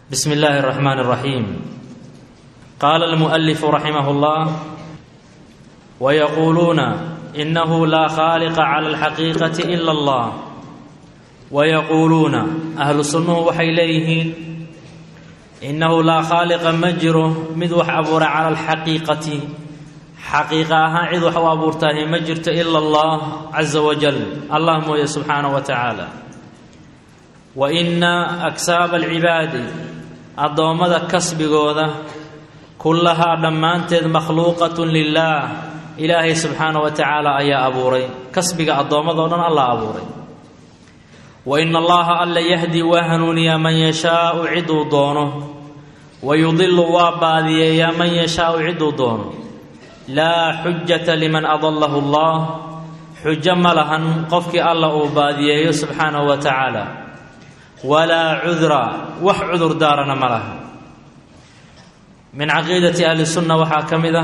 بسم الله الرحمن الرحيم. قال المؤلف رحمه الله: ويقولون إنه لا خالق على الحقيقة إلا الله. ويقولون أهل السنة waxay leeyihiin إنه لا خالق ma jiro mid wax abuura على الحقيقة xaqiiqa ahaan cid wax u abuurtahay ma jirto إلا الله عز وجل الله mooye سبحانه وتعالى. وإن أكساب العباد addoommada kasbigooda kullahaa dhammaanteed makhluuqatun lilaah ilaahay subxaana wa tacaala ayaa abuuray kasbiga addoommadoo dhan alla abuuray. wa ina allaha alla yahdi waa hanuuniyaa man yashaau ciduu doono wayudilu waa baadiyeeyaa man yashaau ciduu doono. laa xujata liman adallahu allah xujo ma lahan qofkii alla uu baadiyeeyo subxaanahu wa tacaala. walaa cudra wax cudur daarana ma laha. min caqiidati ahli sunna waxaa ka mid ah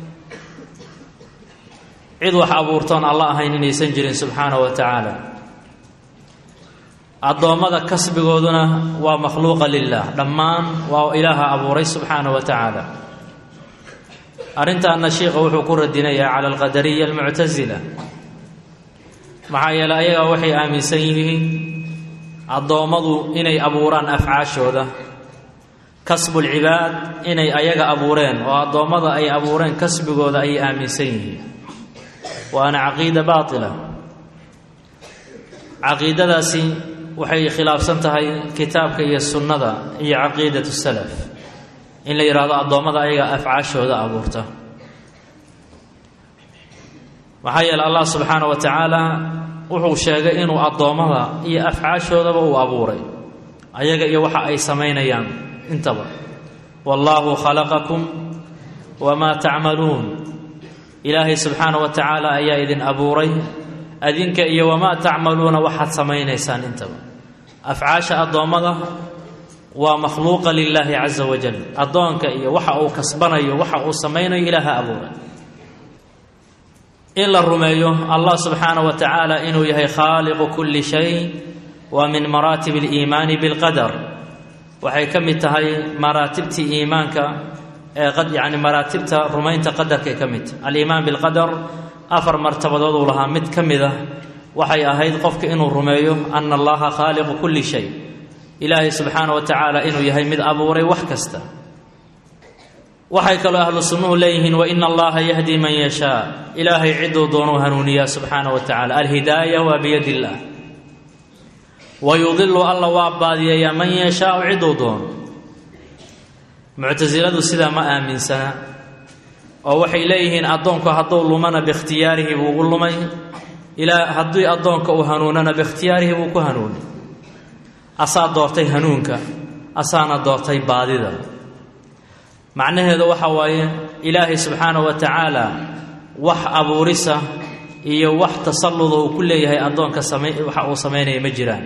cid wax abuurtoon alla ahayn inaysan jirin subxaanahu wa tacaala. addoommada kasbigooduna waa makhluuqa lilah dhammaan waa ilaaha abuuray subxaanahu wa tacaala. arrintaana sheikha wuxuu ku radinayaa cala alqadariya almuctasila maxaa yeeley ayagaa waxay aaminsan yihiin addoommadu inay abuuraan afcaashooda kasbulcibaad inay ayaga abuureen oo addoommada ay abuureen kasbigooda ayay aaminsan yihiin. waana caqiida baatila. caqiidadaasi waxay khilaafsan tahay kitaabka iyo sunnada iyo caqiidatu salaf in la yidhaahdo addoommada ayaga afcaashooda abuurta. maxaa yeele allah subxaanahu wa tacaala wuxuu sheegay inuu addoommada iyo afcaashoodaba uu abuuray ayaga iyo waxa ay samaynayaan intaba. wallaahu khalaqakum wamaa tacmaluun ilaahay subxaanahu wa tacaala ayaa idin abuuray adinka iyo wamaa tacmaluuna waxaad samaynaysaan intaba. afcaasha addoommada waa makhluuqa lilaahi caza wajal. addoonka iyo waxa uu kasbanayo waxa uu samaynayo ilaaha abuuray. in la rumeeyo allah subxaanahu wa tacaala inuu yahay khaaliqu kulli shay waa min maraatib aliimaani bilqadar. waxay ka mid tahay maraatibtii iimaanka yani maraatibta rumaynta qadarkay ka mid tahay. aliimaan bilqadar 4 martabadood uu lahaa. mid ka mid ah waxay ahayd qofka inuu rumeeyo ana allaha khaaliqu kulli shay ilaahay subxaanahu wa tacaala inuu yahay mid abuuray wax kasta. waxay kaloo ahlu sunnuhu leeyihiin wa ina allaha yahdi man yashaa ilaahay ciduu doonuu hanuuniyaa subxaanahu wa tacala. alhidaaya waa biyadi illaah. wayudilu alla waa baadiyeeyaa man yashaau ciduu doono. muctasiladu sidaa ma aaminsana oo waxay leeyihiin addoonku hadduu lumana biikhtiyaarihi buu ugu lumay haddii addoonka uu hanuunana biikhtiyaarihi buu ku hanuunay. asaa doortay hanuunka asaana doortay baadida. macnaheedu waxa waaye ilaahay subxaanahu wa tacaala wax abuurisa iyo wax tasalluda uu ku leeyahay addoonka waxa uu samaynaya ma jiraan.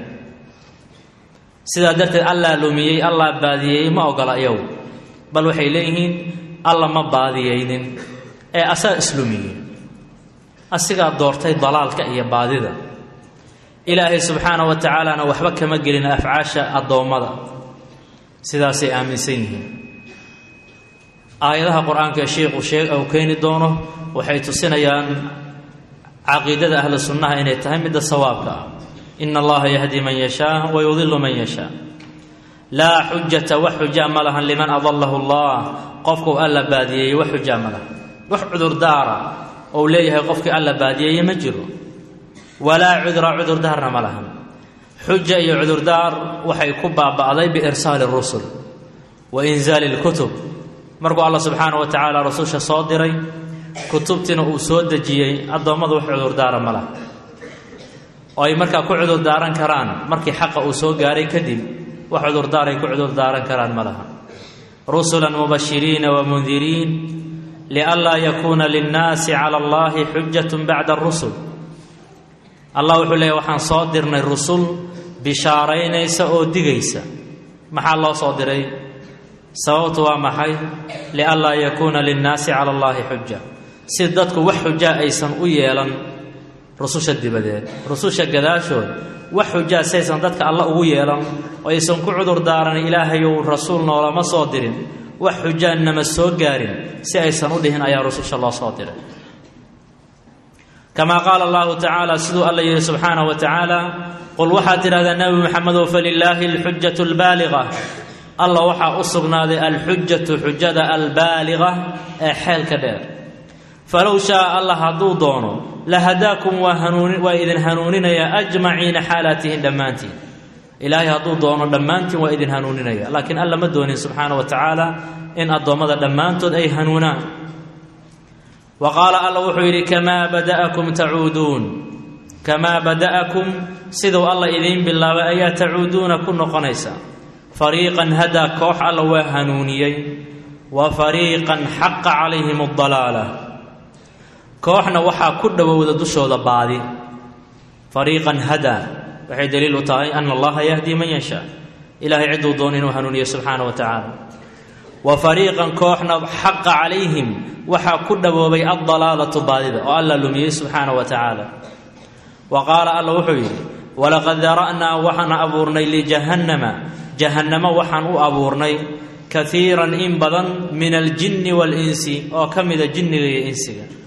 sidaa darteed allaa lumiyey allaa baadiyeeyey ma ogola iyagu. bal waxay leeyihiin alla ma baadiyeynin ee asaa islumiyey. asigaa doortay dalaalka iyo baadida. ilaahay subxaanahu wa tacaalana waxba kama gelin afcaasha addoommada. sidaasay aaminsan yihiin. aayadaha qur-aanka ee sheikhu uu keeni doono waxay tusinayaan caqiidada ahlu sunnaha inay tahay midda sawaabka ah. ina allaha yahdi man yashaa wayudilu man yashaa. laa xujata wax xujaa ma lahan liman adallahu allah qofkuu alla baadiyeeyey wax xujaa ma lahan. wax cudurdaara ou leeyahay qofkii alla baadiyeeye ma jiro. walaa cudra cudurdaarna ma lahan. xuja iyo cudurdaar waxay ku baaba'day biirsaali rusul wa inzaali lkutub. markuu allah subxaanahu wa tacaala rasusha soo diray kutubtiina uu soo dejiyey addoommadu wax cudurdaara ma laha oo ay markaa ku cudurdaaran karaan markii xaqa uu soo gaaray kadib wax cudurdaaray ku cudurdaaran karaan ma laha. rusulan mubashiriina wamundiriin lianlaa yakuuna linnaasi cala allahi xujatun bacda arusul. allah wuxuu leeyahy waxaan soo dirnay rusul bishaaraynaysa oo digaysa. maxaa loo soo diray? sababtu waa maxay? lianlaa yakuuna linnaasi cala allahi xuja si dadku wax xujaa aysan u yeelan rususha dibadeed. rususha gadaashood وحجة سيسان ذاتك الله ويلا ويسان كعذر دارا إلهي والرسول ولا ما صادر وحجة إنما السوقار سيسان ودهن يا رسول الله صادر كما قال الله تعالى سدوا الله سبحانه وتعالى قل وحاتر هذا النبي محمد فلله الحجة البالغة الله وحا أصبنا الحجة حجة البالغة حال كدير فلو شاء الله هدو دونه لهداكم وإذن هنونين يا أجمعين حالاتهم دمانتي إلهي هدو دونه دمانتي وإذن هنونين يا لكن الله مدوني سبحانه وتعالى إن أدوم هذا دمانتو أي هنونا وقال الله وحيري كما بدأكم تعودون كما بدأكم سيدوا الله إذين بالله وأيا تعودون كن قنيسا فريقا هدى كوح الله وهنونيي وفريقا حق عليهم الضلالة كوحنا وحا كد ووددشو دبادي فريقا هدى وحي دليل طاي أن الله يهدي من يشاء إلهي عدو دونين وهنوني سبحانه وتعالى وفريقا كوحنا حق عليهم وحا كد وبي الضلالة بادي وألا لمي سبحانه وتعالى وقال الله وحي ولقد ذرأنا وحنا أبورني لجهنم جهنم وحن أبورني كثيرا إن بدن من الجن والإنس أو كم إذا الجن والإنس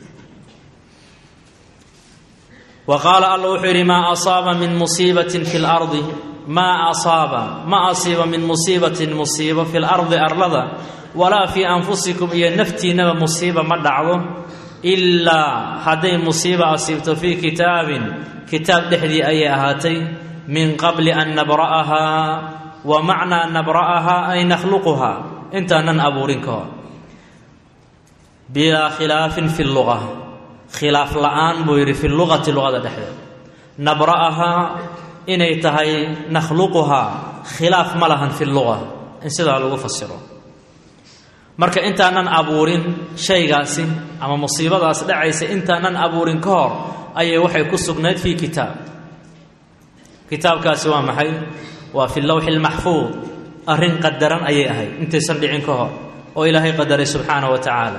وقال الله وحي ما أصاب من مصيبة في الأرض ما أصيب من مصيبة في الأرض أرلضا ولا في أنفسكم إيا نفتي نبا مصيبة مدعوه إلا هذه مصيبة أصيبت في كتاب دحدي أي أهاتي من قبل أن نبرأها ومعنى نبرأها أي نخلقها انت نن أبورنكها بلا خلاف في اللغة خلاف الآن بويري في اللغة دحدي نبرأها إني تهي نخلقها خلاف ملها في اللغة إن سيدا لغو فسره marka intaanan abuurin shaygaasi ama musiibadaas dhacaysa intaanan abuurin ka hor ayay waxay ku sugnayd fi kitaabkaasi waa maxay waa fi lawh almahfuz arin qadaran ayay ahay intaysan dhicin ka hor oo ilaahay qadaray subhanahu wa ta'ala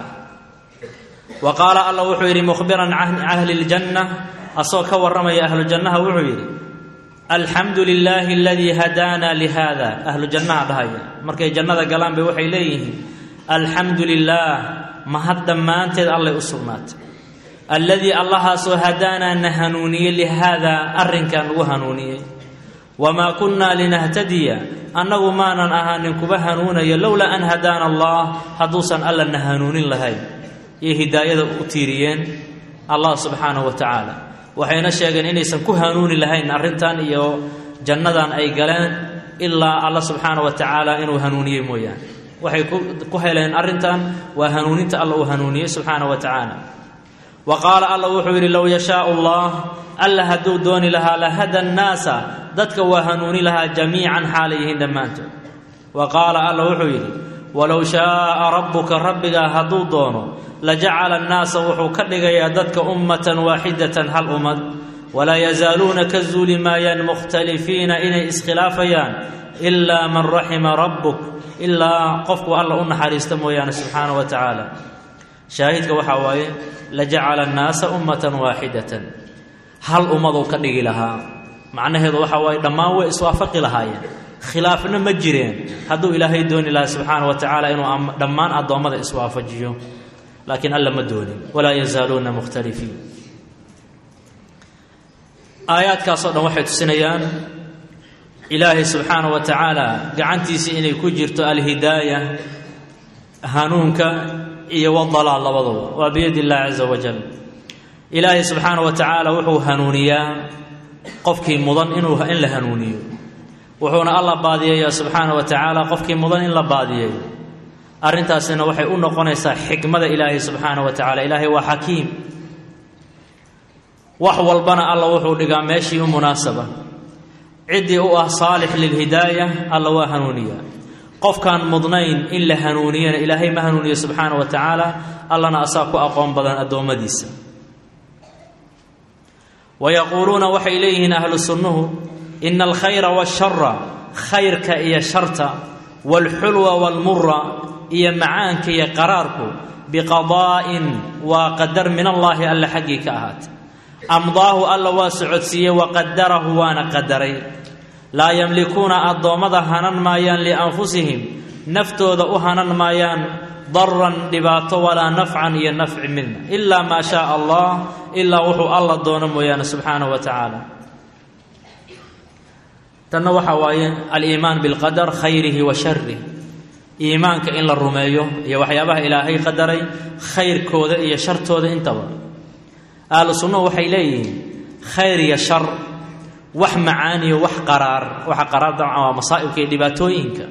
wa qala allah wuxuu yiri mukhbiran ahli aljanna asoo ka waramaya ahli aljanna wuxuu yiri alhamdulillahi alladhi hadana li hada ahli aljanna dhahaya markay jannada galaan bay waxay leeyihiin الحمد لله ما هذا ما أنت الله أصلنات الذي الله هدانا نهنوني لهذا أرن كان وهنوني وما كنا لنهتدي أنه ما ننهانك بهنوني لولا أن هدانا الله حدوثا ألا نهنوني لهي هداية أتيريين الله سبحانه وتعالى وحين الشيء إني سنكهنوني لهي أرنتان إيو جنة أي قلان إلا الله سبحانه وتعالى إنه هنوني مويان waxay ku heleen arintan waa hanuuninta Allah uu hanuuniyay subhanahu wa ta'ala wa qala Allah wuxuu yiri law yasha Allah alla hadu dooni laha la hada an-nasa dadka waa hanuuni laha jamii'an haalihin damaanto wa qala Allah wuxuu yiri walaw shaa rabbuka rabbiga hadu doono la ja'ala an-nasa wuxuu ka dhigayaa dadka ummatan waahidatan hal ummad wala yazaluna kazuli ma yan mukhtalifina ina iskhilafayan illa man rahima rabbuk إلا قفوا الله أن حريست مويانا سبحانه وتعالى شاهدك وحواي لجعل الناس أمة واحدة هل أمضوا كنغي لها معنى هذا وحواي لما هو إسوافق لها خلافنا مجرين هدو إلهي دون الله سبحانه وتعالى إنه دمان أدوم هذا إسوافجيو لكن ألا مدوني ولا يزالون مختلفين آيات كاصدنا واحد سنيان إلهي سبحانه وتعالى قعنتيسي إني كجرت الهداية هانونك إيا والضلال لبضو وبيد الله عز وجل إلهي سبحانه وتعالى وحو هانونيا قفكي مضن إنه إن لهانوني وحونا الله بادية سبحانه وتعالى قفكي مضن إن لبادية أرنتاسنا وحي أنه قنيسا حكمة إلهي سبحانه وتعالى إلهي وحكيم وحو البنا الله وحو لقام ماشي ومناسبة عدي أو صالح للهداية الله وهنونيا قف كان مضنين إلا هنونيا إلهي ما هنونيا سبحانه وتعالى الله نأساك أقوم بدن أدوم ديسا ويقولون وحي إليهن أهل السنة إن الخير والشر خيرك إيا شرط والحلو والمر إيا معانك إيا قرارك بقضاء وقدر من الله ألا حقك أهات amdaahu alla waa socodsiiyey waqadarahu waana qadaray laa yamlikuuna addoommada hanan maayaan lianfusihim naftooda u hanan maayaan daran dhibaato walaa nafcan iyo nafci midna ilaa maa shaaa allah ilaa wuxuu alla doono mooyaane subxaanahu wa tacaala tanna waxaa waaye aliimaan bilqadar khayrihi wa sharih iimaanka in la rumeeyo iyo waxyaabaha ilaahay qadaray khayrkooda iyo shartooda intaba ahlu sunnuhu waxay leeyihiin khayr iyo shar wax macaaniyo wax qaraar waxa qaraar dabcan waa masaa'ibka iyo dhibaatooyinka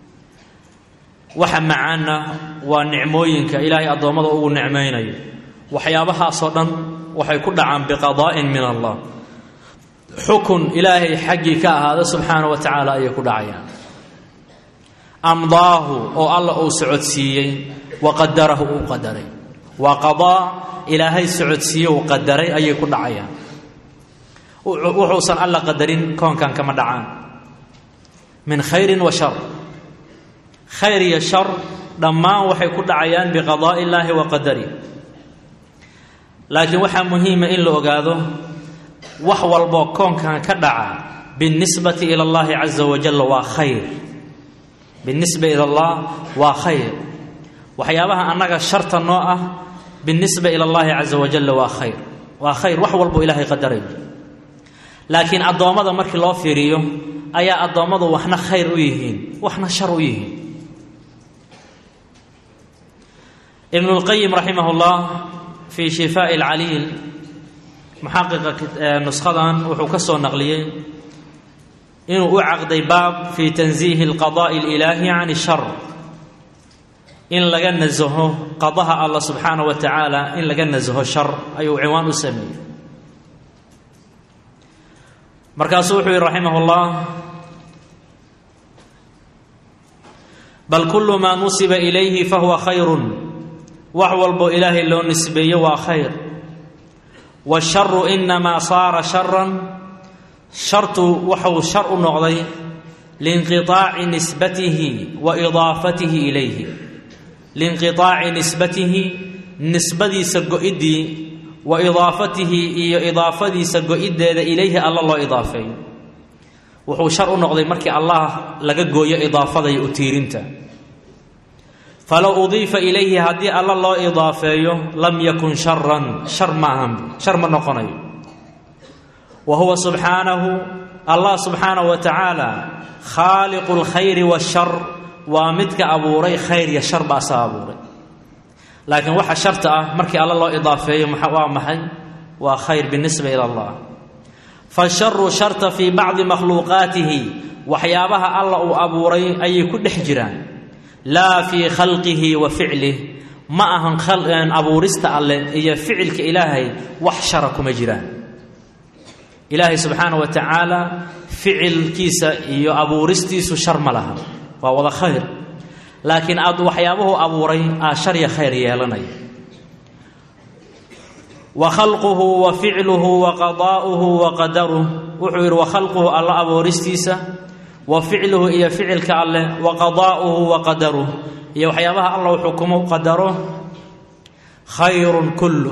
waxa macaanna waa nicmooyinka ilaahay addoommada ugu nicmaynayo waxyaabahaasoo dhan waxay ku dhacaan biqadaa'in min allah xukun ilaahay xaggii ka ahaada subxaanahu wa tacaala ayay ku dhacayaan amdaahu oo alla uu socodsiiyey waqadarahu uu qadaray waa qadaa ilaahay socodsiiye uu qadaray ayay ku dhacayaan wuxuusan alla qadarin koonkan kama dhacaan min khayrin wa shar khayr iyo shar dhammaan waxay ku dhacayaan biqadaa'i illaahi wa qadarih laakiin waxaa muhiima in la ogaado wax walboo koonkan ka dhaca binisbati ila allahi caza wajalla waa khayr binisba ila allah waa khayr waxyaabaha annaga sharta noo ah binisba ila allahi caza wajalla waa khayr wax walboo ilaahay qadaray laakiin addoommada markii loo fiiriyo ayaa addoommadu waxna khayr u yihiin waxna shar u yihiin ibnu lqayim raximah llah fii shifaa'i alcaliil muxaqiqa nushadan wuxuu ka soo naqliyey inuu u caqday baab fii tansiihi alqadaa'i alilaahi can ishar in laga nasaho qadaha allah subxaanahu wa tacaala in laga nasaho shar ayuu ciwaan u sameeyey markaasuu wuxuu yihi raximah llah bal kullu maa nusiba ilayhi fahuwa khayrun wax walbo ilaahay loo nisbeeyo waa khayr waasharu inamaa saara sharan shartu waxuu shar u noqday liinqiaaci nisbatihi wa idaafatihi ilayhi liinqiaaci nisbatihi nisbadiisa go-iddii wa idaafatihi iyo idaafadiisa go-iddeeda ilayhi alla loo idaafeeyo wuxuu shar u noqday markii allah laga gooyo idaafada iyo u tiirinta falow udiifa ilayhi haddii alla loo idaafeeyo lam yakun sharan shar maahan shar ma noqonayo wa huwa subxaanahu allah subxaanahu wa tacaala khaaliqu lkhayri waashar waa midka abuuray khayr iyo shar ba asaa abuuray laakiin waxa sharta ah markii alla loo idaafeeyo waa maxay waa khayr binisba ila allah fasharu sharta fii bacdi makhluuqaatihi waxyaabaha alla uu abuuray ayay ku dhex jiraan laa fii khalqihi wa ficlih ma ahan abuurista alleh iyo ficilka ilaahay wax shara kuma jiraan ilaahay subxaanahu wa tacaala ficilkiisa iyo abuuristiisu shar ma laha waa wada khayr laakiin waxyaabuhu abuuray shar iyo khayr yeelanaya wa khalquhu wa ficluhu wa qadaa'uhu wa qadaruh wuxuu yidhi wa khalquhu alla abuuristiisa wa ficluhu iyo ficilka alleh wa qadaa'uhu wa qadaruh iyo waxyaabaha alla uu xukumo qadaro khayrun kulluh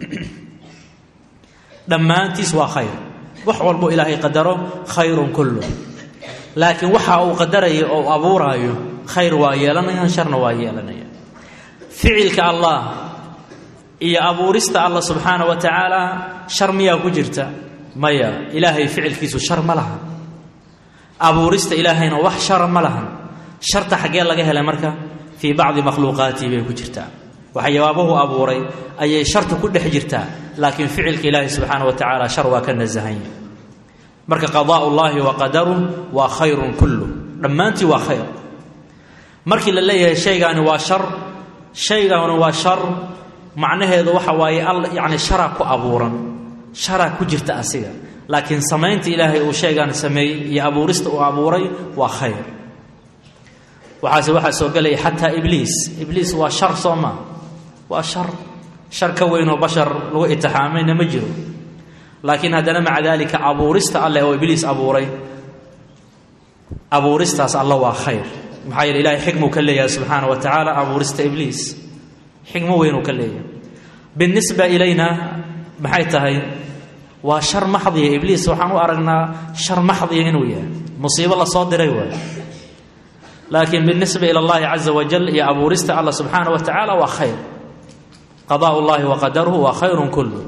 dhammaantiis waa khayr wax walbo ilaahay qadaro khayrun kulluh laakiin waxa uu qadarayo oo abuuraayo khayr waa yeelanayaan sharna waa yeelanayaan ficilka allah iyo abuurista allah subxaanahu wa tacaala shar miyaa ku jirta maya ilaahay ficilkiisu shar ma lahan abuurista ilaahayna wax shara ma lahan sharta xaggee laga helay marka fii bacdi makhluuqaatihi bay ku jirtaa waxyaabahu abuuray ayay sharta ku dhex jirtaa laakiin ficilka ilaahay subxaanahu wa tacaala shar waa ka nasahan yahay marka qadaa'u llaahi wa qadaruh waa khayrun kulluh dhammaantii waa khayr markii la leeyahay shaygaani waa shar macnaheedu waxa waaye yacni sharaa ku abuuran sharaa ku jirta asiga laakiin samaynta ilaahay uu shaygaan sameeyey iyo abuurista uu abuuray waa khayr waxaa soo gelaya xataa ibliis waa shar soo maa waa shar ka weynoo bashar lagu itixaamayna ma jiro laakiin haddana maca daalika abuurista alleh oo ibliis abuuray abuuristaas alla waa khayr maxaa yeele ilahay xikmuu ka leeyahay subxaana wa tacaala abuurista ibliis xikmo weynuu ka leeyahay binisba ilayna maxay tahay وشر محضي إبليس وحنو أرقنا شر محضي إنويا مصيبة الله صادر لكن بالنسبة إلى الله عز وجل يا أبو رست الله سبحانه وتعالى وخير قضاء الله وقدره وخير كله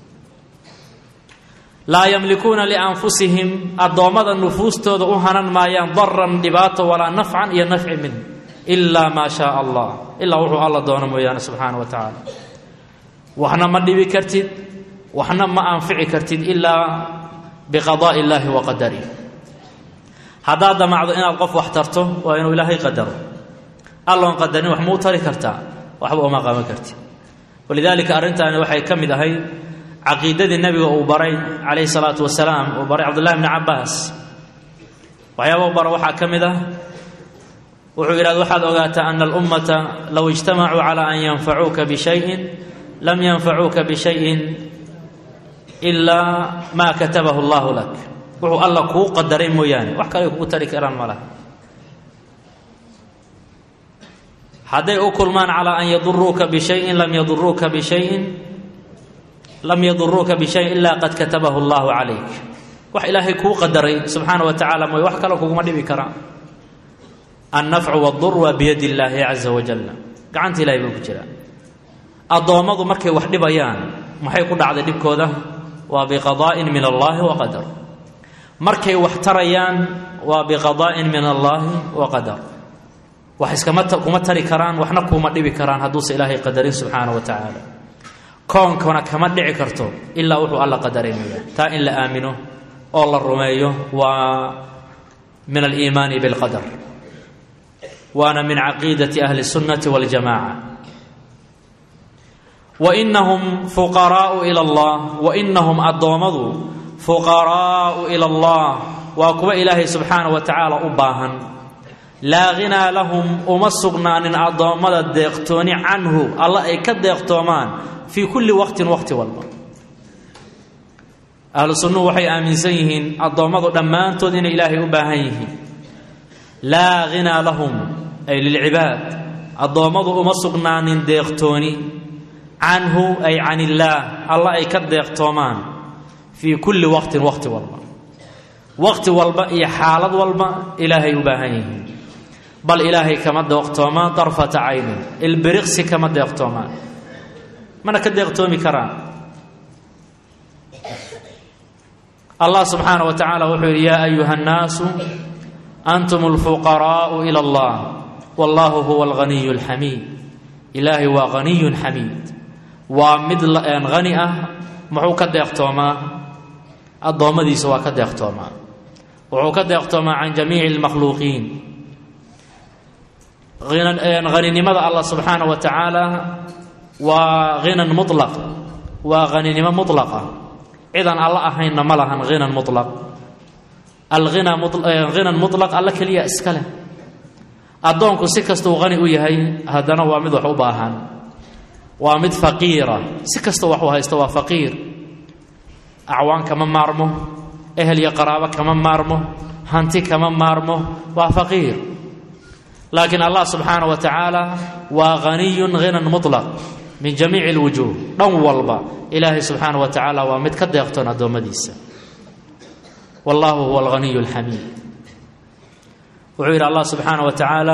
لا يملكون لأنفسهم الضوامد النفوس تدعوهنا ما ينضرا دباتا ولا نفعا ينفع منه إلا ما شاء الله إلا وحو الله دون مويانا سبحانه وتعالى وحنا ما دبي كرتد وحنا ما أنفع كرتد إلا بقضاء الله وقدره هذا معض إن القف واحترته وإنه إلهي قدره الله قدرني وحمو تري كرتا وحبه ما قام كرتي ولذلك أرنت أنا وحي كم هي عقيدة النبي وبري عليه الصلاة والسلام وبري عبد الله بن عباس ويا وبر وحى كم وعيراد واحد أوقات أن الأمة لو اجتمعوا على أن ينفعوك بشيء لم ينفعوك بشيء إلا ما كتبه الله لك وهو الله كو قدرين مويان وحكا يكو ترك إران ماله حدي أكل من على أن يضروك بشيء لم يضروك بشيء إلا قد كتبه الله عليك وح إلهي كو قدرين سبحانه وتعالى موي وحكا لكو مدي بكرام النفع والضر بيد الله عز وجل قعنت إلهي بالكجرة الضوامض مركي وحدي بيان محي كل عدد دبكوده وبقضاء من الله وقدر markay wax tarayaan waa biqada'in min Allah wa qadar wax kuma tari karaan waxna kuma dhibi karaan hadduu ilaahay qadarin subhanahu wa ta'ala koonkana kama dhici karto illa wuxuu alla qadarinaya taa in la aamino oo la rumeeyo waa min al-iimaan bil qadar waana min aqeedati ahli sunnati wal jamaa wa innahum fuqaraa'u ila Allah wa innahum adawmadu فقراء إلى الله وكوا إلهي سبحانه وتعالى أباهن لا غنى لهم أمسقنا من أضامد الديقتون عنه الله يكد يقتومان في كل وقت والله أهل السنة وحي آمن سيهن أضامد دمان تدين إلهي أباهيه لا غنى لهم أي للعباد أضامد أمسقنا من ديقتون عنه أي عن الله الله يكد يقتومان في كل وقت والبا يا حالد والبا إلهي يباهيه بل إلهي كما وقتما طرفة عين البرقس كما وقتما من كد وقتومي كرام الله سبحانه وتعالى وحير يا أيها الناس أنتم الفقراء إلى الله والله هو الغني الحميد إلهي وغني حميد ومثل غنيئة محو كد وقتما الضوامدي سواء كد يختوما وعقد يختوما عن جميع المخلوقين غني لماذا الله سبحانه وتعالى وغنى مطلق وغني لما مطلقة إذن الله أهين ملها غنى مطلق الغنى مطلق الله كليا إسكاله أدونكو سكستو غني ويهي هذا وامد وحباهان وامد فقيرة سكستو وحوها استوى فقير أعوان كمان مارمو أهل يقرابة كمان مارمو هانتي كمان مارمو وفقير لكن الله سبحانه وتعالى وغني غنى مطلق من جميع الوجوه نوالبا إلهي سبحانه وتعالى ومتكد يقتنا دوم ديسا والله هو الغني الحميد وعير الله سبحانه وتعالى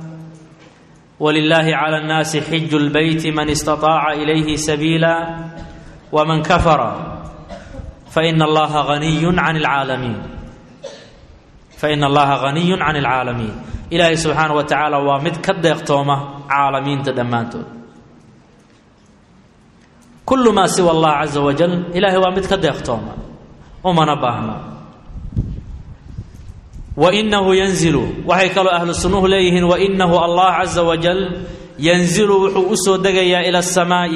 ولله على الناس حج البيت من استطاع إليه سبيلا ومن كفر فإن الله غني عن العالمين إلهي سبحانه وتعالى ومد كد يقتومه عالمين تدمانته كل ما سوى الله عز وجل إلهي ومد كد يقتومه وما نباهنا وإنه ينزل وحيكالوا أهل السنوه ليهن وإنه الله عز وجل ينزل وحوسه دقيا إلى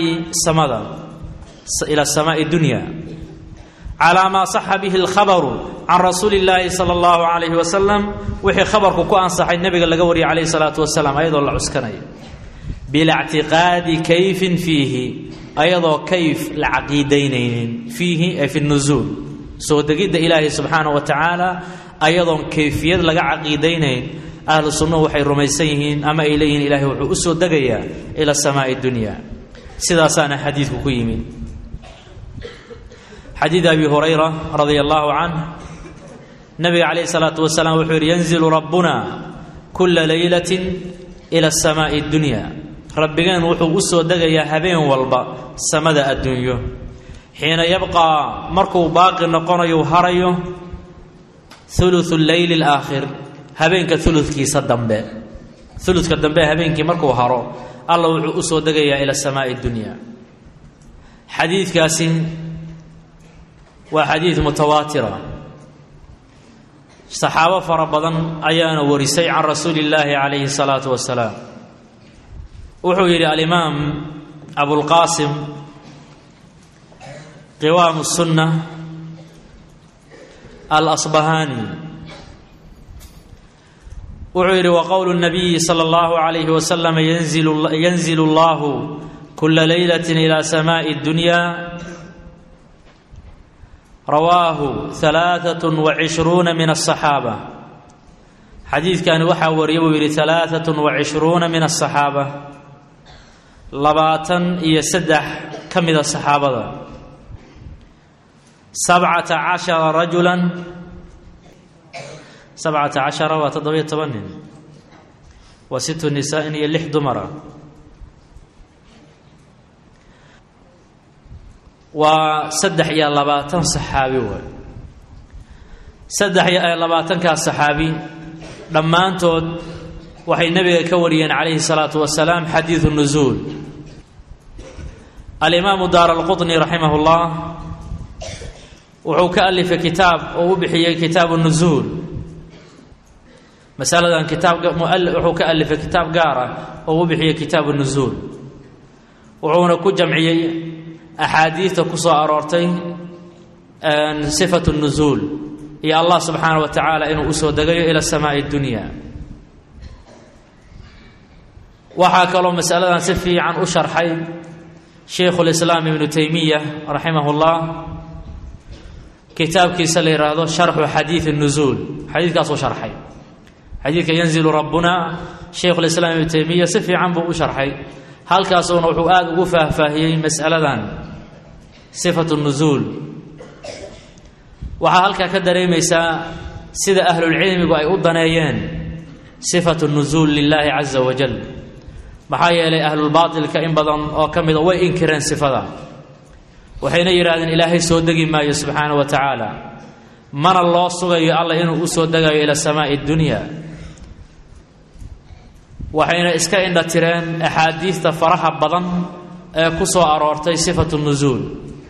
السماء الدنيا على ما صح به الخبر عن رسول الله صلى الله عليه وسلم وحي خبرك كو صح النبي لغا وري عليه الصلاه والسلام ايضا الله عسكني بلا اعتقاد كيف فيه ايضا كيف العقيدين فيه أي في النزول سو دقيد الهي سبحانه وتعالى ايضا كيفيه لغا عقيدين اهل السنه وحي رميسين اما اليهن الهي وحو اسو دغيا الى السماء الدنيا سداسنا حديث كو يمين xadiid abi hurayra radia allahu canh nabiga calayhi salaatu wasalaam wuxuu yidhi yanzilu rabbuna kula laylatin ila asamaa'i addunya rabbigeen wuxuu u soo degayaa habeen walba samada adduunyo xiina yabqaa markuu baaqi noqonayo harayo thuluthu leyli alaakhir habeenka uludkiisa dambe uludka dambe habeenkii markuu haro alla wuxuu u soo degayaa ila samaa'i addunya xadiidkaasi waa xadiid mutawaatira saxaabo fara badan ayaana warisay can rasuuli illaahi calayhi salaatu wasalaam wuxuu yidhi alimaam abulqaasim qiwaamu sunna alasbahaani wuxuu yidhi waqowlu nabiyi sala allahu calayhi wasalam yanzilu allahu kula leylatin ila samaa'i addunya rawaahu 23 min aلصaxaaba xadiidkani waxaa wariyay buu yidhi 23 min aلصaxaaba 23 ka mida saxaabada 17 rajulan 17 waa 17 nin wa 6 nisaa'in iyo 6 dumara waa 23 saxaabi waay 23kaas saxaabi dhammaantood waxay nabiga ka wariyeen calayhi salaatu wasalaam xadiidu nuzuul alimaamu daar alqutni raximahullah wuxuu ka alifay kitaab oo u bixiyey kitaabu nuzuul masaladan wuxuu ka alifay kitaab gaar ah oo u bixiyey kitaabu nuzuul wuxuuna ku jamciyey axaadiidta ku soo aroortay sifatu nuzuul iyo allah subxaana wa tacaala inuu u soo degayo ila samaa'i addunya waxaa kaloo masaladan si fiican u sharxay shaykhulislaam ibnu taymiya raximahullah kitaabkiisa la yidhaahdo sharxu xadiidi nuzuul xadiidkaasuu sharxay xadiidka yanzilu rabbuna shaykhulislaam ibnu taymiya si fiican buu u sharxay halkaasuuna wuxuu aada ugu faahfaahiyey mas'aladan sifatu nuzuul waxaa halkaa ka dareemaysaa sida ahlulcilmigu ay u daneeyeen sifatu nuzuul lilaahi caza wajal maxaa yeelay ahlulbaatilka in badan oo ka mida way inkireen sifada waxayna yidhahdeen ilaahay soo degi maayo subxaana wa tacaala mana loo sugayo alla inuu u soo degayo ila samaa'i addunya waxayna iska indha tireen axaadiidta faraha badan ee ku soo aroortay sifatu nuzuul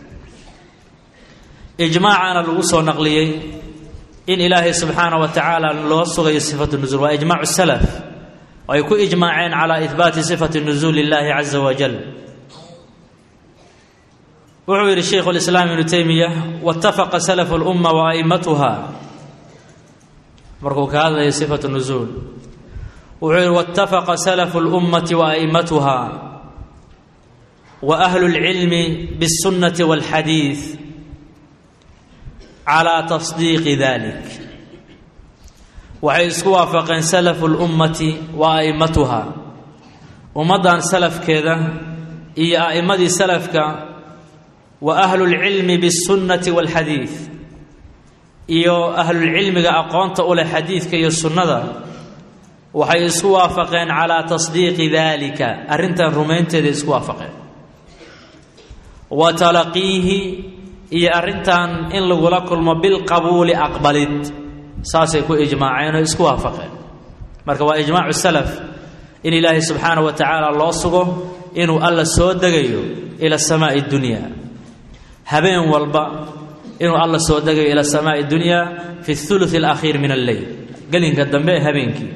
ijmaacana lagu soo naqliyey in ilaahay subxaana wa tacaala loo sugayo sifatu nuzuul waa ijmaacu salaf ay ku ijmaaceen calaa ihbaati sifati nuzuul lilahi caza wajal wuxuu yidhi shaykhu lislaam ibnu taymiya wattafaqa salafu lumma wa a'immatuha markuu ka hadlayo sifatu nuzuul wuxuu yidhi wattafaqa salafu lummati wa a'immatuha wa ahlu lcilmi biاsunnati walxadiid calaa tasdiiqi dalik waxay isku waafaqeen salafu lummati wa a'immatuha ummaddan salafkeeda iyo a'immadii salafka wa ahlulcilmi biاsunnati walxadiid iyo ahlulcilmiga aqoonta u leh xadiidka iyo sunnada waxay isku waafaqeen calaa tasdiiqi dalika arrintan rumaynteeda isku waafaqeen wa talaqiihi iyo arrintan in lagula kulmo bilqabuuli aqbalid saasay ku ijmaaceen oo isku waafaqeen marka waa ijmaacu salaf in ilaahay subxaana wa tacaala loo sugo inuu alla soo degayo ila samaa'i addunya habeen walba inuu alla soo degayo ila samaa'i addunya fi thuluth alakhiir min alleyl gelinka dambe ee habeenkii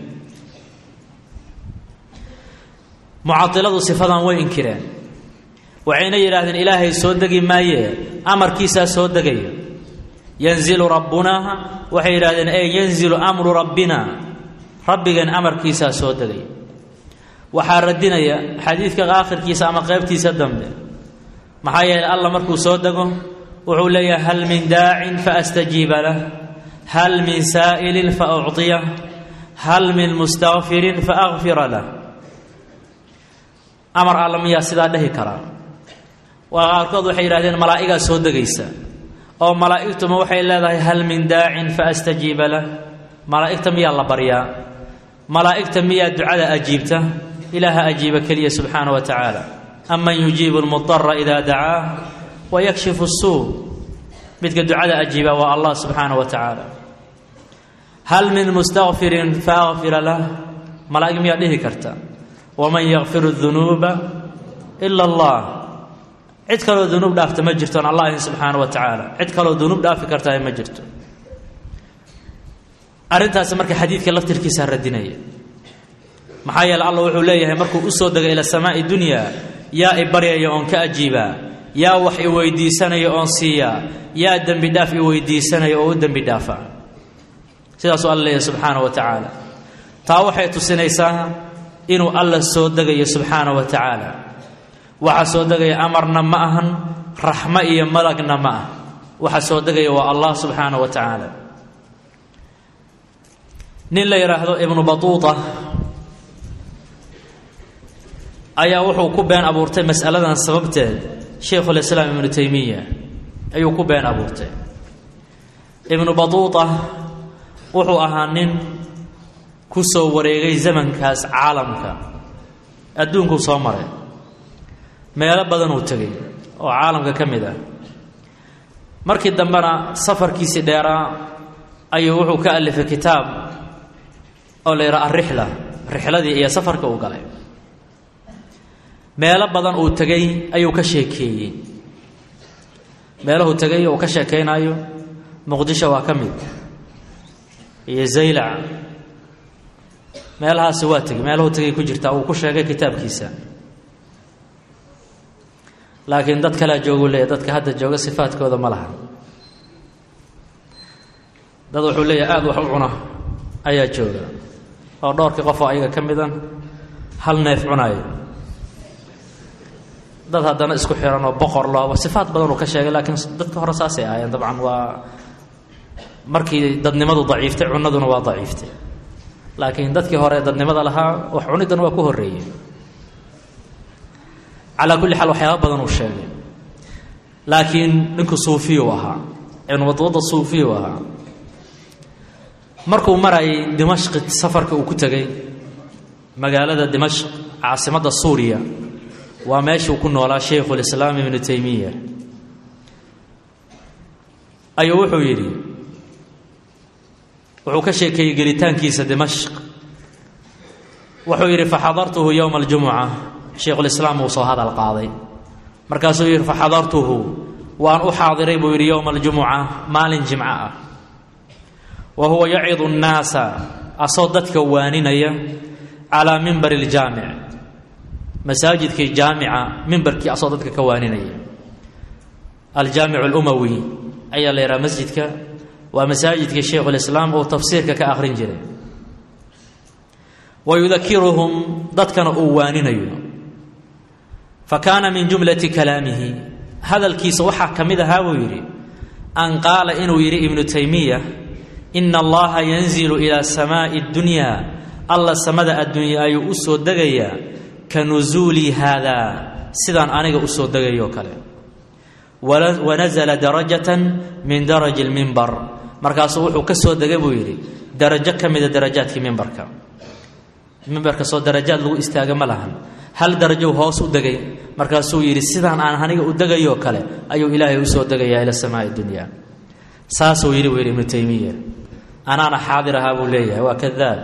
mucatiladu sifadan way inkireen waxayna yidhaahdeen ilaahay soo degi maaye amarkiisaa soo degaya yanzilu rabbuna waxay yidhahdeen yanzilu amru rabbina rabbigeen amarkiisaa soo degaya waxaa radinaya xadiidka aakhirkiisa ama qaybtiisa dambe maxaa yeelay alla markuu soo dego wuxuu leeyahay hal min daacin faastajiiba lah hal min saa'ilin faucطiyah hal min mustakfirin faakfira lah amar alla miyaa sidaa dhehi karaa waa qaarkood waxay yidhahdeen malaa'igaa soo degaysa oo malaa'igtuma waxay leedahay hal min daacin faastajiiba lah malaa'igta miyaa la baryaa malaa'igta miyaa ducada ajiibta ilaaha ajiiba keliya subxaanahu wa tacaala aman yujiibu almudara idaa dacaah wayakshifu asuu midka ducada ajiiba waa allah subxaanahu wa tacaala hal min mustakfirin faakfira lah malaa'ig miyaa dhihi karta waman yakfiru dunuuba ila allah cid kaloo dunuub dhaafta ma jirto aan allah ahin subxaanahu wa tacaala cid kaloo dunuub dhaafi kartaa ma jirto arrintaasi marka xadiidka laftirkiisaa radinaya maxaa yeele allah wuxuu leeyahay markuu u soo degay ila samaa'i dunya yaa i baryaya oon ka ajiibaa yaa wax i weydiisanaya oon siiyaa yaa dembi dhaaf i weydiisanaya oo u dembi dhaafa sidaasuu alla leeyahay subxaanahu wa tacaala taa waxay tusinaysaa inuu alla soo degayo subxaanahu wa tacaala waxa soo degaya amarna ma ahan raxmo iyo malagna ma ah waxa soo degaya waa allah subxaanahu wa tacaala nin la yidhaahdo ibnu batuuta ayaa wuxuu ku been abuurtay mas'aladan sababteed shaykhulislaam ibnu taymiya ayuu ku been abuurtay ibnu batuuta wuxuu ahaa nin ku soo wareegay zamankaas caalamka adduunkuu soo maray meelo badan uu tegay oo caalamka ka mid ah markii dambena safarkiisii dheeraa ayuu wuxuu ka alifay kitaab oo la yidhaha arrixla rixladii iyo safarka uu galay meelo badan uu tegay ayuu ka sheekeeyey meeluhuu tegay uu ka sheekaynayo muqdisho waa ka mid iyo zaylac meelahaasi waa tegey meeluhuu tegay ku jirtaa uu ku sheegay kitaabkiisa laakiin dad kalea joogu leeyahy dadka hadda jooga sifaadkooda ma laha dad wuxuu leeyahay aada wax u cuna ayaa jooga oo dhowrkii qof oo ayaga ka midan hal neef cunayo dad haddana isku xiran oo boqor looba sifaad badan uu ka sheegay laakiin dadka hore saasay ahaayeen dabcan waa markii dadnimadu daciiftay cunaduna waa daciiftay laakiin dadkii hore dadnimada lahaa wax cuniddana waa ku horreeyey calaa kulli xaal waxyaaba badan uu sheegay laakiin ninku suufiyu ahaa ibnu batuuta suufiyu ahaa markuu marayay dimashqi safarka uu ku tegay magaalada dimashq caasimadda suuriya waa meeshuu ku noolaa shaykhulislaam ibnu taymiya ayuu wuxuu yidhi wuxuu ka sheekeeyey gelitaankiisa dimashq wuxuu yidhi faxadartuhu yowma aljumuca shaykhulislaam uu soo hadal qaaday markaasuu yidhi faxadartuhu waan u xaadiray buu yidhi yowma aljumuca maalin jimco ah wa huwa yacidu nnaasa asoo dadka waaninaya calaa mimbari iljaamic masaajidkii jaamica mimbarkii asoo dadka ka waaninaya aljaamic alumawi ayaa la yidhaha masjidka waa masaajidkii shaykhulislaam uu tafsiirka ka akhrin jiray wa yudakiruhum dadkana uu waaninayo fa kaana min jumlati kalaamihi hadalkiisa waxaa ka mid ahaa buu yidhi an qaala inuu yidhi ibnu taymiya ina allaha yanzilu ilaa samaa'i اddunyaa alla samada addunya ayuu u soo degayaa ka nusuuli haadaa sidaan aniga u soo degayoo kale wanazala darajatan min daraji اlmimbar markaasuu wuxuu ka soo degay buu yidhi darajo ka mida darajaadkii mimbarka mimbarka soo darajaad lagu istaaga ma lahan hal darajow hoos u degay markaasuu yidhi sidaan aan aniga u degayoo kale ayuu ilaahay u soo degayaa ila samaa'i dunyaa saasuu yidhi buu yidhi ibnu taymiya anaana xaadir ahaa buu leeyahay waa kadaab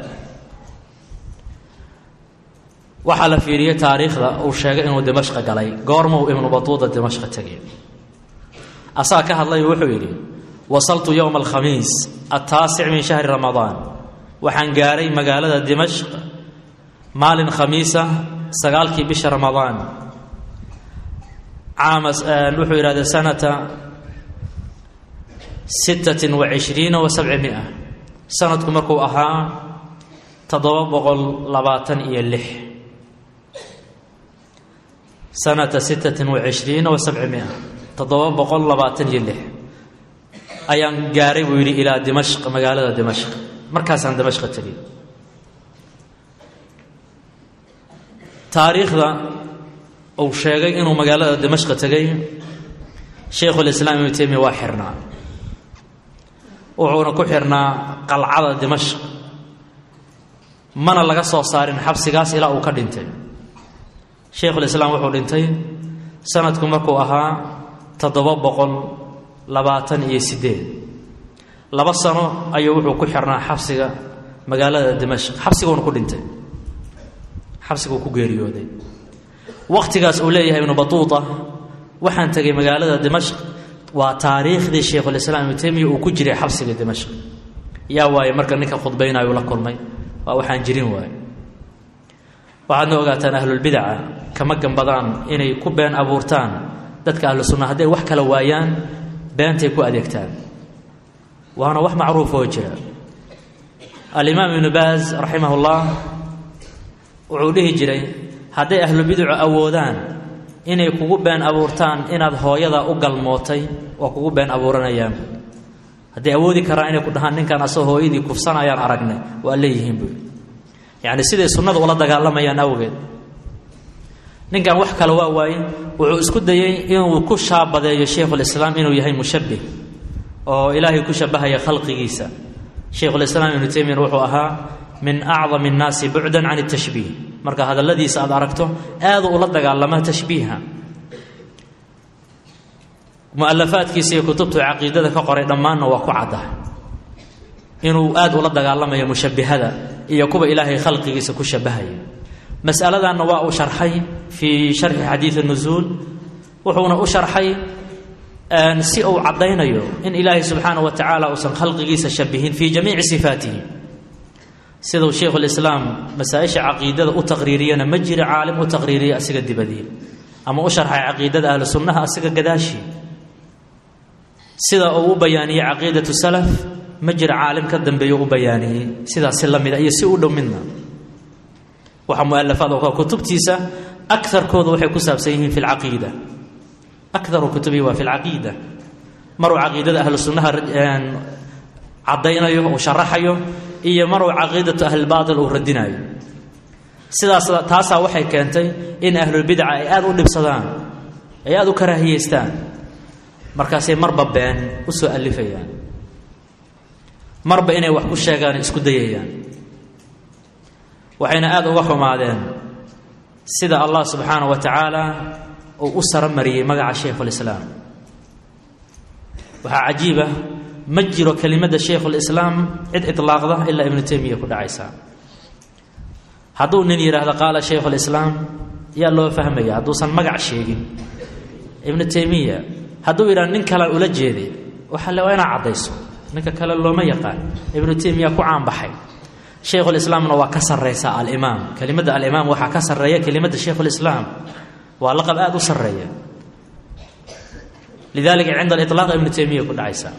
waxaa la fiiriyey taariikhda uu sheegay inuu dimashqa galay goormuu ibnu batuuta dimashqa tegay asaa ka hadlay wuxuu yidhi wasaltu yowma alkhamiis altaasic min shahri ramadaan waxaan gaaray magaalada dimashq maalin khamiisa 9kii bisha ramadaan wuxuu yidhahda sanata 26 و700 sanadku markuu ahaa 726 sanata 26 و700 726 ayaan gaaray buu yidhi ilaa dimashq magaalada dimashq markaasaan dimashq tegey taariikhda uu sheegay inuu magaalada dimashq tegay shaykhulislaam ibnu taymiya waa xirnaa wuxuuna ku xirnaa qalcada Dimashq mana laga soo saarin xabsigaas ilaa uu ka dhintay Sheikhul Islaam wuxuu dhintay sanadku markuu ahaa 728 laba sano ayuu wuxuu ku xirnaa xabsiga magaalada Dimashq xabsigoona ku dhintay xabsiguu ku geeriyooday waqtigaas uu leeyahay Ibn Battuta waxaan tagay magaalada Dimashq waa taariikhdii Sheikhul Islaam Ibn Taymiyyah uu ku jiray xabsiga Dimashq yaa waaye marka ninka khudbaynayo la kulmay waa waxaan jirin waaye waxaad ogaataan ahlul bid'ah kama gambadaan inay ku been abuurtaan dadka ahlu sunnah haday wax kala waayaan beentay ku adeegtaan waana wax macruuf oo jira al-Imam Ibn Baz rahimahullah wuxuu dhihi jiray haday ahlul bid'ah awoodaan inay kugu been abuurtaan inaad hooyada u galmootay oo kugu been abuuranayaan haday awoodi karaan inay ku dhahaan ninkan asoo hooyadii kufsanayaan aragnay waa leeyihiin buu يعني سيده سنده ولا dagaalamayaan awgeed ninkan wax kale waa waayay wuxuu isku dayay inuu ku shaabadeeyo Sheikhul Islaam inuu yahay mushabbih oo Ilaahay ku shabahay khalqigiisa Sheikhul Islaam Ibn Taymiyyah wuxuu ahaa min a'zam an-nas bu'dan 'an at-tashbih marka hadalladiisa aad aragto aad uu la dagaalama tashbiiha mu'allafaadkiisa iyo kutubta aqeedada ka qoray dhamaanna waa ku cadaa inuu aad ula dagaalamayo mushabbihada iyo kuba Ilaahay khalqigiisa ku shabahay mas'aladan waa uu sharxay fi sharh hadith an-nuzul wuxuuna u sharxay si uu cadaynayo in Ilaahay subhanahu wa ta'ala usan khalqigiisa shabihin fi jami'i sifatihi sidoo Sheikhul Islaam masaa'isha aqeedada u taqriiriyana majra aalim u taqriiriya asiga dibadii ama u sharxay aqeedada ahlu sunnaha asiga gadaashi sida uu bayaaniyay aqeedatu salaf majra aalim ka dambeeyo u bayaaniyay sida silamida iyo si u dhowmina waxa mu'allafada oo kutubtiisa aktharkoodu waxay ku saabsan yihiin fil aqeeda aktharu kutubi wa fil aqeeda maru aqeedada ahlu sunnaha cadaynayo oo sharaxayo iyo maru aqeedatu ahli baadil oo radinayo sidaas taasa waxay keentay in ahlul bid'ah ay aad u dhibsadaan ay aad u karaahiyeystaan markaasay marba been u soo alifayaan marba inay wax ku sheegaan isku dayayaan waxayna aad uga xumaadeen sida Allah subhanahu wa ta'ala oo u saramariyay magaca Sheikhul Islaam waxa ajiiba majiro kalimada Sheikhul Islaam cid itlaaqda illa Ibn Taymiyyah ku dhacaysa haduu nin yiraahdo qaala Sheikhul Islaam yaa loo fahmaya haduu san magac sheegin Ibn Taymiyyah haduu yiraahdo nin kale ula jeeday waxa la wayna cadayso ninka kale looma yaqaan Ibn Taymiyyah ku caan baxay Sheikhul Islaamna waa ka sarreeysa al-Imam kalimada al-Imam waxa ka sarreeya kalimada Sheikhul Islaam waa laqab aad u sarreeya lidalika عند الاطلاق Ibn Taymiyyah ku dhacaysa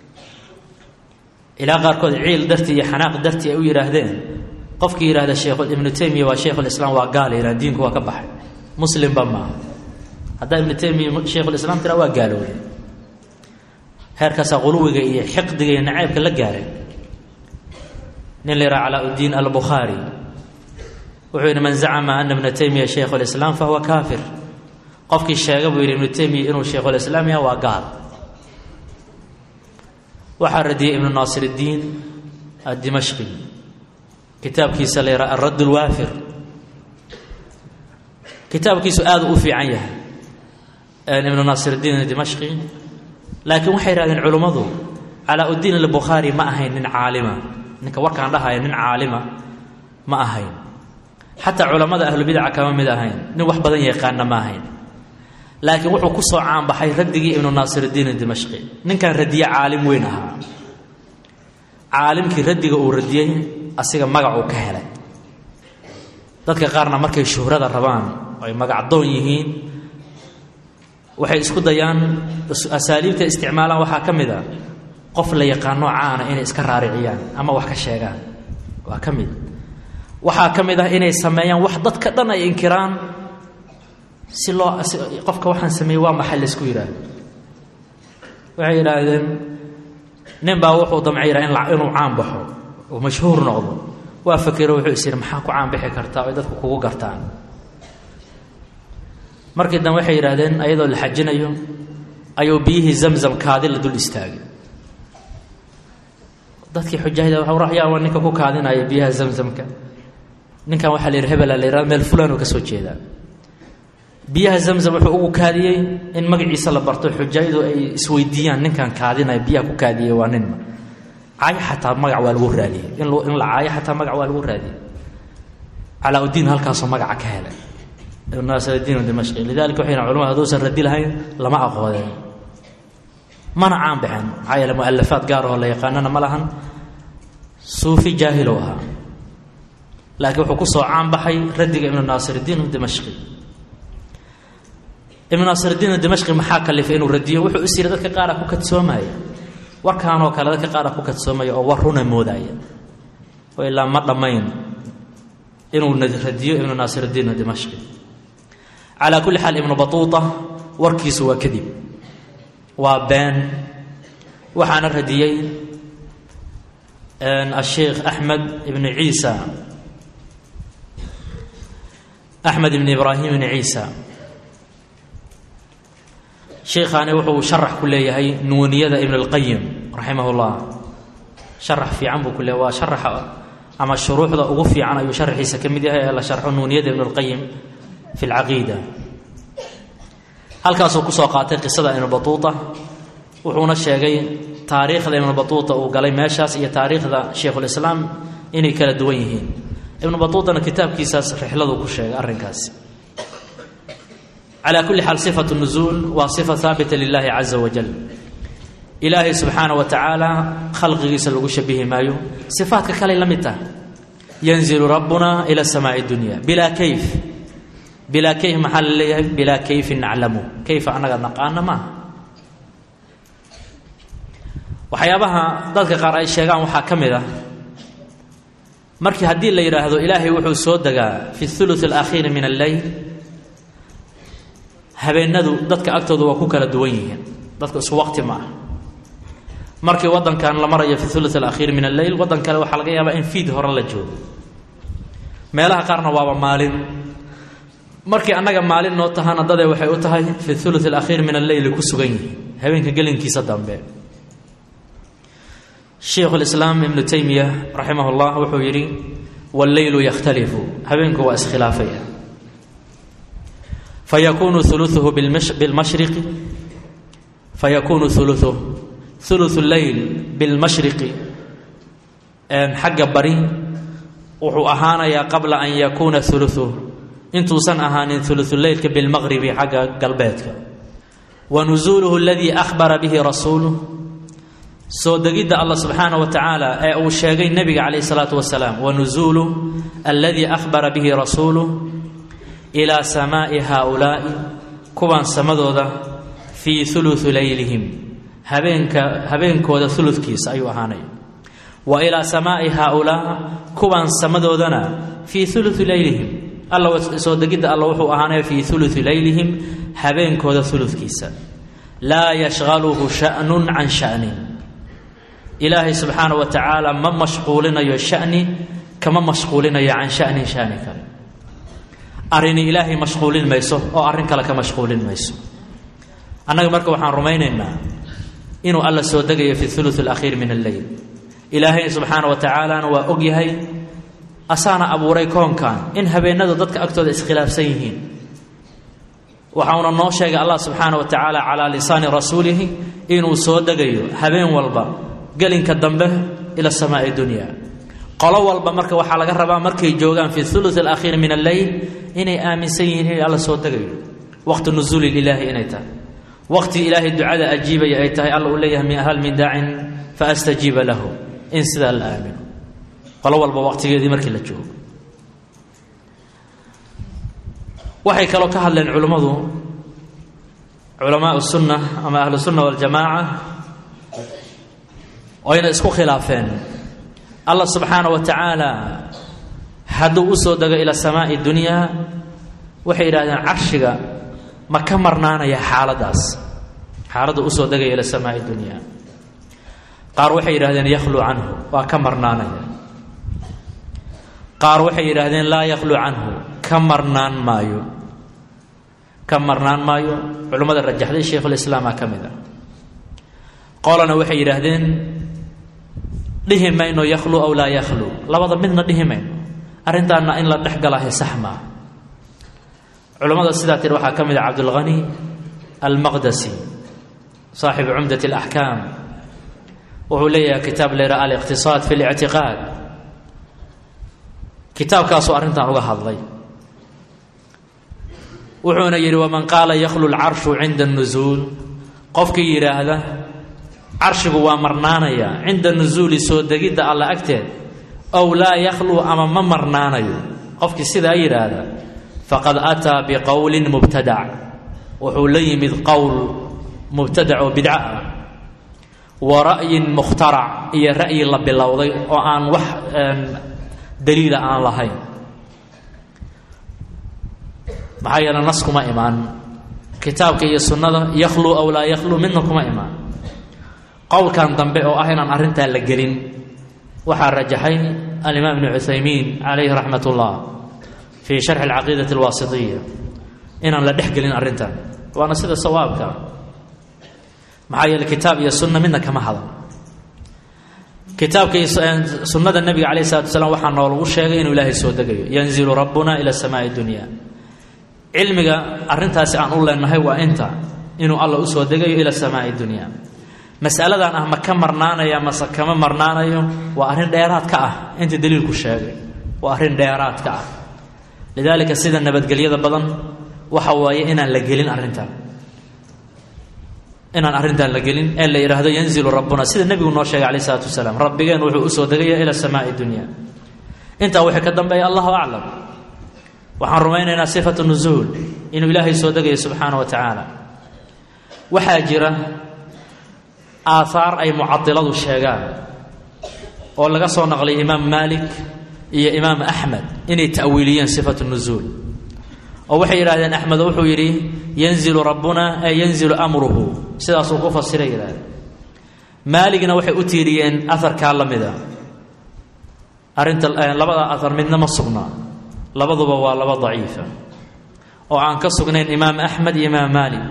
ila qaarkood ciil darti iyo xanaaq darti ay u yiraahdeen qofkii yiraahdo Sheikhul Ibn Taymiyyah waa Sheikhul Islaam waa gaal ila diinku waa ka baxay muslim bama hada Ibn Taymiyyah Sheikhul Islaam tira waa gaalowday heerkaas quluwiga iyo xiqdiga iyo nacaybka la gaaray nin la yiraahdo Alauddin al-Bukhari wuxuu man za'ama anna Ibn Taymiyyah Sheikhul Islaam fa huwa kafir qofkii sheegay buu Ibn Taymiyyah inuu Sheikhul Islaam yahay waa gaal waxa radiyay Ibn Nasiruddin ad-Dimashqi kitabkiisa la yiraahdo ar-Radd al-Wafir kitabkiisu aad u fiican yahay Ibn Nasiruddin ad-Dimashqi laakiin waxay yiraahdeen culimadu Alauddin al-Bukhari ma ahayn nin caalima ninka warkaan dhahay nin caalima ma ahayn hatta culimada ahlul bid'ah kama mid ahayn nin wax badan yaqaan ma ahayn laakiin wuxuu ku soo caan baxay radigi Ibn Nasiruddin ad-Dimashqi ninkan radiya caalim weyn aha caalimkii radiga uu radiyay asiga magac uu ka helay dadka qaarna markay shuhrada rabaan ay magac doon yihiin waxay isku dayaan asaaliibta isticmaalaan waxa kamida qof la yaqaano caana inay iska raariciyaan ama wax ka sheegaan waa kamid waxa kamida inay sameeyaan wax dadka dhan ay inkiraan si loo qofka waxaan sameeyay waa maxal isku yiraahdo waxay yiraahdeen nin baa wuxuu damcay inuu caan baxo oo mashhuur noqdo waa fakiro wuxuu isir maxaa ku caan bixi kartaa oo dadku kugu gartaan markii dan waxay yiraahdeen ayadoo la xajinayo ayuu biyihi Zamzam kaadi la dul istaagay dadkii xujaayada waxa raxyaa waa ninka ku kaadinaya biyaha zamzamka ninkan waxa la hebel la yiraahdo meel fulaan oo ka soo jeeda biyaha zamzam wuxuu ugu kaadiyay in magaciisa la barto xujaayadu ay isweydiiyaan ninkan kaadinaya biyaha ku kaadiyay waa nin ay xataa magac waa lagu raadiyay in la ay xataa magac waa lagu raadiyay Alauddin halkaas oo magac ka helay ibn Nasruddin Dimashqi lidalika waxayna culimada hadoosan radi lahayn lama aqoonay mana caan baxan ayla muallafat gaar oo la yaqaanana malahan suufi jaahil oo ah laakiin wuxuu ku soo caan baxay radiga ibn Nasruddin Dimashqi ibn Nasruddin Dimashqi maxaa kalifay inuu radiyo wuxuu isir dadka qaar ku kadsoomay warkaan oo kale dadka qaar ku kadsoomay oo waruna moodaya oo ilaa ma dhamayn inuu radiyo ibn Nasruddin Dimashqi على كل حال ابن بطوطة وركيس وكذب وبان وحان الرديين الشيخ أحمد بن عيسى أحمد بن إبراهيم بن عيسى شيخ أنا وحو شرح كلية هي نونية ابن القيم رحمه الله شرح في عمه كله وشرح أما الشروح ذا أغفي عنه يشرح يسكمدها إلا شرح نونية ابن القيم في العقيدة هل كاسو كسو قاتل قصة ابن بطوطة وحونا الشيخي تاريخ ابن بطوطة وقالي ماشاس هي تاريخ ذا شيخ الإسلام إني كلا دوينهين ابن بطوطة كتاب كيساس رحلة كشيخ أرنكاس على كل حال صفة النزول وصفة ثابتة لله عز وجل إلهي سبحانه وتعالى خلق يسلق شبه مايو صفات كالي لمتها ينزل ربنا إلى السماء الدنيا بلا كيف بلا كيف محل بلا كيف نعلمه كيف أنا نقانا ما وحيابها ذلك قرأي الشيخان وحاكمه مركي هدي اللي يراهدو إلهي وحو سودقا في الثلث الأخير من الليل habeenadu dadka agtooda waa ku kala duwan yihiin dadku isku waqti ma markii wadankan la marayo fi thuluth al-akhir min al-layl wadan kale waxa laga yaabaa in fiid hore la joogo meelaha qaarna waa maalin markii anaga maalin noo tahana dadee waxay u tahay fi thuluth al-akhir min al-layl ku sugan yihiin habeenka gelinkiisa dambe Sheikh al-Islam Ibn Taymiyyah rahimahullah wuxuu yiri wal-laylu yakhtalifu habeenku waa iskhilaafaya فيكون ثلثه بالمشرق فيكون ثلث الليل بالمشرق حق بري وحو أهانا قبل أن يكون ثلثه انتو سن أهان ثلث الليل بالمغرب حق قلباتك ونزوله الذي أخبر به رسوله سودقيد الله سبحانه وتعالى أو الشيخين النبي عليه الصلاة والسلام ونزوله الذي أخبر به رسوله إلى سماء هؤلاء كوان سمدودا في ثلث ليلهم هبينك ودا ثلث كيس أيوة هاني وإلى سماء هؤلاء كوان سمدودنا في ثلث ليلهم الله سودقيد الله وحو أهاني في ثلث ليلهم هبينك ودا ثلث كيس لا يشغله شأن عن شأن إلهي سبحانه وتعالى ما مشغولنا يا شأني كما مشغولنا يا عن شأن شأنك أرني إلهي مشغولين ميسو أو أرنك لك مشغولين ميسو أنا مركب وحن رمينا إنه الله سودقي في الثلث الأخير من الليل إلهي سبحانه وتعالى وأجيهي أسانا أبو ريكون كان إن هبينا ضدك أكتر إسخلاف سيهين وحاونا نوشيق الله سبحانه وتعالى على لسان رسوله إنه سودقي هبين والبا قال إنك الدنبه إلى السماء الدنيا قالوا والبا مركب وحالة قربا مركب جوغان في الثلث الأخير من الليل إني آمن سيهين على سودقي وقت النزول الإلهي إنيتا وقت إلهي الدعاء أجيب يأيتها الله أوليه هل من داع فأستجيب له إن سدى الآمن قالوا والبا وقت يدي مركب لجوغ وحي كانوا كهل علماء السنة أما أهل السنة والجماعة وين اسكو خلافين الله سبحانه وتعالى هدو أسودق إلى سماء الدنيا وحي إلى عرشك ما كمرنانا يا حالداس حالد أسودق إلى سماء الدنيا قار وحي إلى يخلو عنه وكمرنانا قار وحي إلى لا يخلو عنه كمرنان مايو علماء الرجح لي شيخ الإسلام كمذا قالنا وحي إلى dhihi mayno yakhluu aw laa yakhluu labada midna dhihi mayno arrintaana in la dhex galahay sax maa culammada sidaa tiri waxaa ka mid ah cabdulghani almaqdasi saaxibu cumdat alaxkaam wuxuu leeyahay kitaab layidhaha aliqtisaad fi lictiqaad kitaabkaasuu arrintan uga hadlay wuxuuna yidhi waman qaala yakhlu lcarshu cinda nusuul qofkii yidhaahda carshigu waa marnaanaya cinda nusuuli soo degidda alla agteed ow laa yakhluu ama ma marnaanayo qofkii sidaa yidhaahda faqad ataa biqowlin mubtadac wuxuu la yimid qowl mubtadac oo bidco ah wa ra'yin mukhtarac iyo ra'yi la bilowday oo aan wax daliila aan lahayn maxaa yeele nas kuma imaan kitaabka iyo sunnada yakhluu aw laa yakhluu midna kuma imaan qowlkan dambe oo ah inaan arrintaa la gelin waxaa rajaxay alimaam ibnu cuthaymiin calayhi raxmat ullah fii sharxi alcaqiidati alwaasitiya inaan la dhex gelin arrintan waana sida sawaabka maxaa yeele kitaab iyo sunna midna kama hadan kitaabka iyo sunnada nebiga calayhi salatu wasalaam waxaa noolagu sheegay inuu ilaahay soo degayo yanzilu rabbuna ila samaa'i dunya cilmiga arrintaasi aan u leenahay waa inta inuu alla u soo degayo ila samaa'i dunya mas'aladan ah ma ka marnaanaya mase kama marnaanayo waa arrin dheeraad ka ah inta daliilku sheegay waa arrin dheeraad ka ah lidaalika sida nabadgelyada badan waxa waaye inaan la gelin arrintan la gelin ee la yidhaahdo yanzilu rabbuna sida nebigu noo sheegay calayhi salaatu wasalaam rabbigeen wuxuu u soo degaya ila samaa'i dunya intaa wixii ka dambeeya allahu aclam waxaan rumaynaynaa sifatu nusuul inuu ilaahay soo degayo subxaana wa tacaala waxaa jira aahaar ay mucadiladu sheegaan oo laga soo naqlay imaam maalik iyo imaam axmed inay ta'wiiliyeen sifatu nusuul oo waxay yidhahdeen axmed wuxuu yidhi yanzilu rabbuna ay yanzilu amruhu sidaasuu ku fasiray yidhahdeen maaligna waxay u tiiriyeen aharkaa la mida arrinta labada ahar midna ma sugnaa labaduba waa laba daciifa oo aan ka sugnayn imaam axmed iyo imaam maalik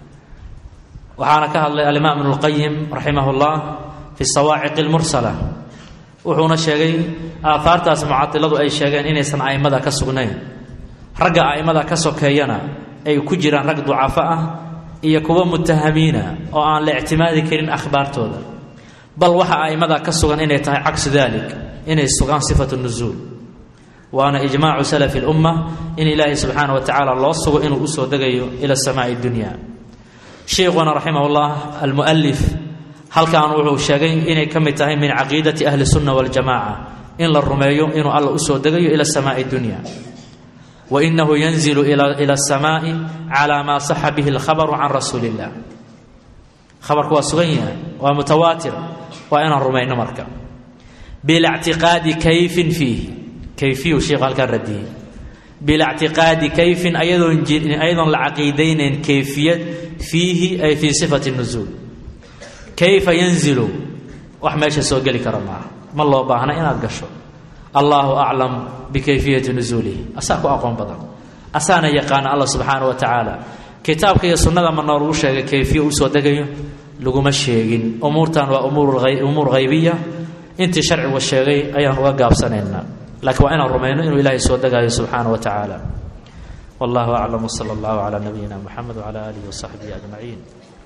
waxaana ka hadlay alimaam ibnu lqayim raximah llah fi sawaaciq almursala wuxuuna sheegay aahaartaas mucadiladu ay sheegeen inaysan a'immada ka sugnayn ragga a'immada ka sokeeyana ay ku jiraan rag ducafo ah iyo kuwa mutahamiina oo aan la ictimaadi karin akhbaartooda bal waxa a'immada ka sugan inay tahay cagsu dalik inay sugaan sifatu nusuul waana ijmaacu salafi lumma in ilaahay subxaana wa tacaala loo sugo inuu u soo degayo ila samaa'i dunya sheikhuna raximah llah almu'alif halkan wuxuu sheegay inay ka mid tahay min caqiidati ahli sunna waljamaca in la rumeeyo inuu alla u soo degayo ila samaa'i dunya wa inahu yanzilu ila asamaa'i calaa maa saxa bihi alkhabaru can rasuuli illah khabarku waa sugan yahay waa mutawaatir waa inaan rumayno marka bilactiqaadi kayfin fiih kayfiyu sheikhu halkaan radiyey bilactiqaadi kayfin ayadoon la caqiidaynayn kayfiyad fiihi ay fii sifati nusuul kayfa yanzilu wax meesha soo geli kara maaha ma loo baahna inaad gasho allahu aclam bikayfiyati nusuulihi asaa ku aqoon badan asaana yaqaana allah subxaana wa tacaala kitaabka iyo sunnada ma noolagu sheegay kayfiya u soo degayo laguma sheegin umuurtan waa umuur haybiya intii sharcigu sheegay ayaan uga gaabsanaynaa laakiin waa inaan rumayno inuu ilaahay soo degaayo subxaana wa tacaala wallahu aclam wsala allahu calaa nabiyina muxamed wcala aalihi wasaxbihi ajmaciin